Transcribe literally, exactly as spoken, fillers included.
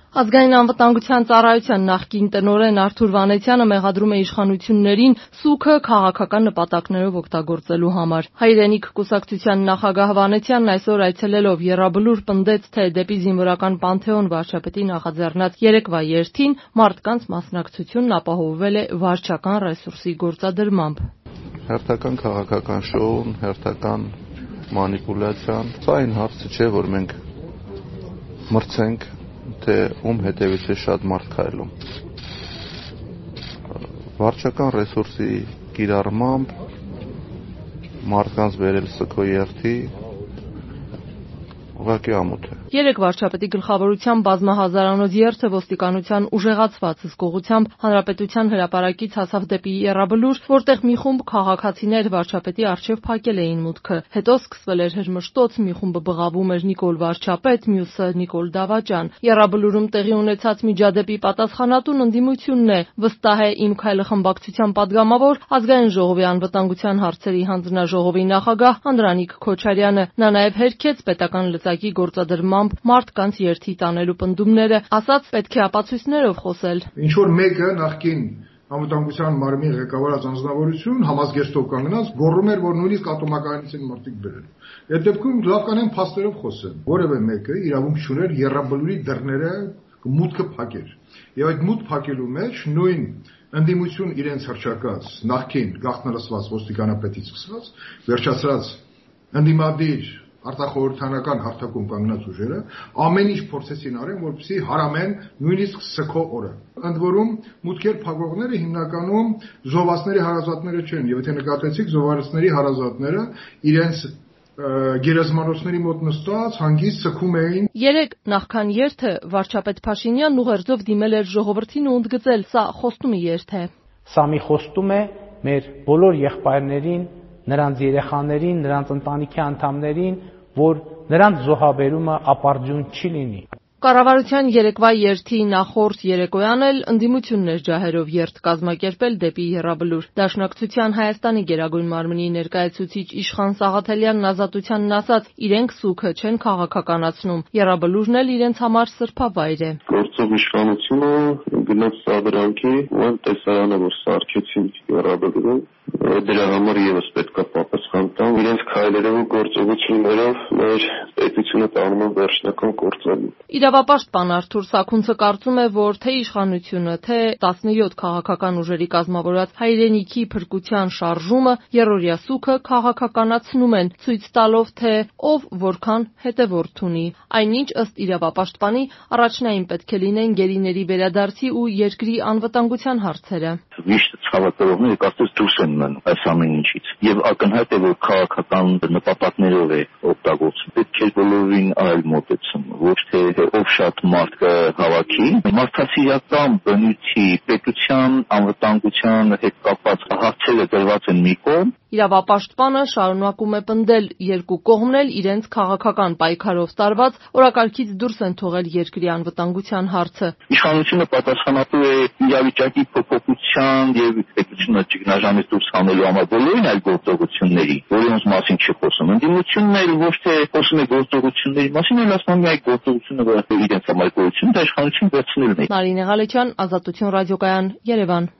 Ազգային անվտանգության ծառայության նախկին տնօրեն Արթուր Վանեցյանը մեղադրում է իշխանություններին սուգը քաղաքական նպատակներով օգտագործելու համար։ Հայրենիք կուսակցության նախագահ Վանեցյանն այսօր այցելելով Եռաբլուր պնդեց, թե դեպի զինվորական Պանթեոն վարչապետի նախաձեռնած երեկվա երթին մարդկանց մասնակցությունն ապահովվել է վարչական ռեսուրսի գործադրմամբ։ Հերթական քաղաքական շոուն, հերթական մանիպուլյացիան, սա այն հարցը չէ, որ մենք մրցենք, թե ում հետևից է շատ մարդ քայլում։ Վարչական ռեսուրսի կիրառմամբ մարդկանց բերել սքո երթի ուղղակի ամոթ է։ Երեք վարչապետի գլխավորությամբ բազմահազարանոց երթը ոստիկանության ուժեղացված հսկողությամբ հանրապետության հրապարակից հասավ դեպի Եռաբլուր, որտեղ մի խումբ քաղաքացիներ վարչապետի առջև փակել էին մուտքը։ Հետո սկսվել էր հրմշտոց, մի խումբը բղավում էր Նիկոլ Վարչապետ, մյուսը Նիկոլ Դավաճան։ Եռաբլուրում տեղի ունեցած միջադեպի պատասխանատուն ընդդիմությունն է, վստահ է Իմ քայլը խմբակցության падգամավոր Ազգային ժողովի անվտանգության հարցերի հանձնաժողովի նախագահ Անդրանիկ Քոչարյանը։ Նա նաև հերքեց պետական լծակի գործադրմամբ մարդկանց երթի տանելու պնդումները, ասաց պետք է ապացույցներով խոսել։ Ինչ որ մեկը նախկին անվտանգության մարմնի ղեկավարած անձնավորություն համազգեստով կանգնած գոռում էր, որ նույնիսկ ատոմակայանից են մարդիկ բերել։ Այդ դեպքում լավ կանեն փաստերով խոսեն։ Որևէ մեկը իրավունք չուներ Եռաբլուրի դռները մուտքը փակել։ Եվ այդ մուտք փակելու մեջ նույն ընդդիմություն իրենց հռչակած նախկին գաղտնալսված ոստիկանապետից սկսած վերջացրած ընդդիմադիր արտախորհրդանական հարթակում կանգնած ուժերը ամեն ինչ փորձեցին արեն, որպեսզի հարամեն նույնիսկ սքո օրը։ Ընդ որում մուտքեր փակողները հիմնականում զովասների հարազատները չեն, եւ եթե նկատեցիք զովարստների հարազատները իրենց գերեզմանոցների մոտ նստած հանգիստ սքում էին։ Երեք նախքան երթը վարչապետ Փաշինյանն ուղերձով դիմել էր ժողովրդին ու ընդգծել, սա խոստումի երթ է։ Սա մի խոստում է մեր բոլոր եղբայրներին, նրանց երեխաներին, նրանց ընտանիքի անդամներին, որ նրանց զոհաբերումը ապարդյուն չի լինի։ Կառավարության երեկվա երթի նախորդ երեկոյան էլ ընդդիմությունն էր ջահերով երթ կազմակերպել դեպի Եռաբլուր։ Դաշնակցության Հայաստանի Գերագույն մարմնի ներկայացուցիչ Իշխան Սաղաթելյանն Ազատությանն ասաց, իրենք սուգը չեն քաղաքականացնում, Եռաբլուրն էլ իրենց համար սրբավայր է։ Գործող իշխանությունը գնաց սադրանքի, ու տեսարանը որ սարքեցին Եռաբլուրում, դրա համար եւս պետք է պատասխան տան իրենց քայլերով ու գործողություններով մեր պետությունը տանում է վերջնական կործանում։ Իրավապաշտպան Արթուր Սաքունցը կարծում է, որ թե իշխանությունը, թե տասնյոթ քաղաքական ուժերի կազմավորած հայրենիքի փրկության շարժումը երրորդյա սուգը քաղաքականացնում են, ցույց տալով, թե ով որքան հետևորդ ունի։ Այնինչ ըստ իրավապաշտպանի առաջնային պետք է լինեն գերիների վերադարձի ու երկրի անվտանգության հարցերը։ Միշտ ցավակերովները կարծես դուրս են մնում այս ամեն ինչից եւ ակնհայտ է որ քաղաքական նպատակներով է օգտագործվում։ Պետք է բոլորին այլ մոտեցում, ոչ թե ով շատ մարդ կհավաքի, մարդասիրական բնույթի պետության անվտանգության հետ կապված հարցերը դրված են մի կողմ։ Իրավապաշտպանը շարունակում է պնդել, երկու կողմն էլ իրենց քաղաքական պայքարով տարված օրակարգից դուրս են թողել երկրի անվտանգության հարցը։ Իշխանությունը պատասխանատու է իրավիճակի փոփոխության եւ պետությունը ճգնաժամից դուրս հանելու համար բոլորին այլ գործողությունների, որոնց մասին չի խոսում։ Ընդդիմությունն էլ ոչ թե խոսում է գործողությունների մասին, այլ ասում է այդ գործողությունը, որը իրենց համար գոյություն, դա իշխանություն վերցնելն է։ Նարինե Ղալեչյան, Ազատություն ռադիոկայան, Երևան։